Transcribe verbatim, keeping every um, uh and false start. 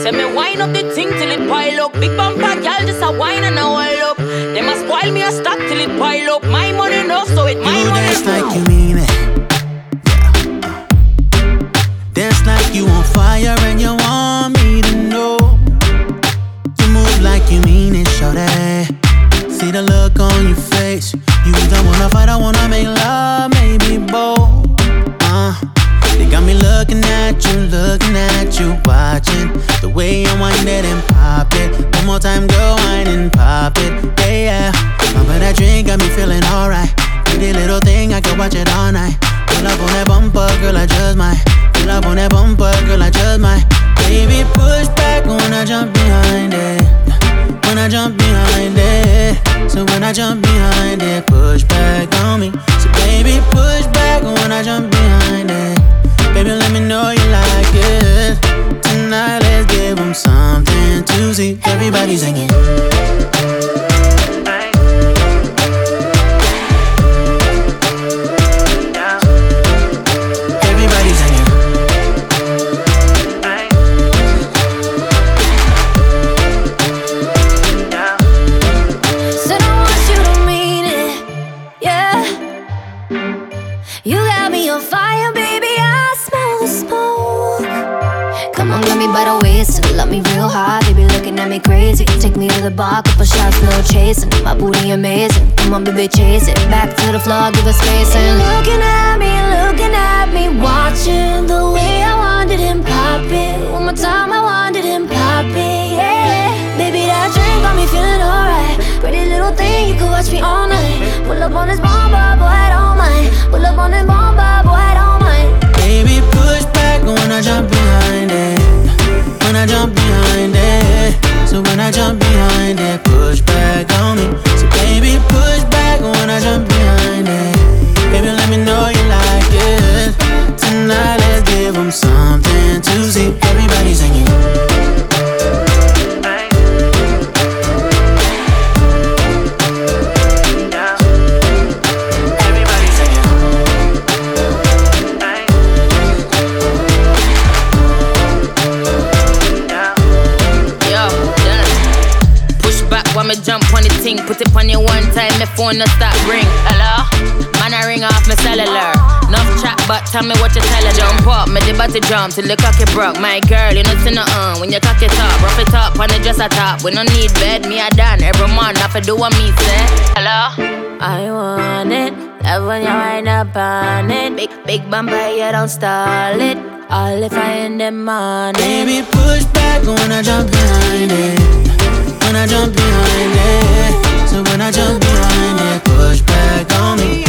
Say me wine up the thing till it pile up. Big bumper girl just a wine and a wall up. They must spoil me a stock till it pile up. My money no, so it my you money. Dance like you mean it. Dance like you on fire and you want me to know. You move like you mean it, shorty. See the look on your face. You either wanna fight or wanna make love, maybe both. Uh, they got me looking at you, looking at you, watching the way you wind it and pop it. One more time, go wine and pop it, yeah, yeah. Remember that drink got me feeling alright. Pretty little thing, I could watch it all night. Pull up on that bumper, girl, I just might. Pull up on that bumper, girl, I just might. Baby, push back when I jump behind it. When I jump behind it. So when I jump behind it, push back on me. So baby, push back when I jump behind it. Baby, let me know you like it. Tonight, let's give them something to see. Everybody singing. Love me real hard, they be looking at me crazy. Take me to the bar, couple shots, no chasing. My booty amazing, come on baby, chase it. Back to the floor, give us space and looking at me, looking at me, watching the way I wanted him pop it. One more time, I wanted him pop it, yeah. Baby, that drink got me feeling alright. Pretty little thing, you could watch me all night. Pull up on this bomber, boy, I don't mind. Pull up on this bomber, boy, I don't mind. Baby, push back when I jump behind it. When I jump behind it. So when I jump behind it, push back on me. So baby, push back when I jump behind it. Baby, let me know you like it. Tonight, let's give them something to see. Everybody singing. Me jump on the thing, put it on you one time, my phone no stop ring. Hello? Man, I ring off my cellular. Enough chat, but tell me what you tell her. Jump up, me the body jump till the cocky broke. My girl, you know see nothing when you cock it up. Rough it up, on the dress a top. We no need bed, me a done. Every month, I fi do what me say. Hello? I want it, love when you wind up on it. Big, big bumper, you don't stall it. All if I in the morning. Baby, push back when I jump behind it. When I jump behind it. So when I jump behind it, push back on me.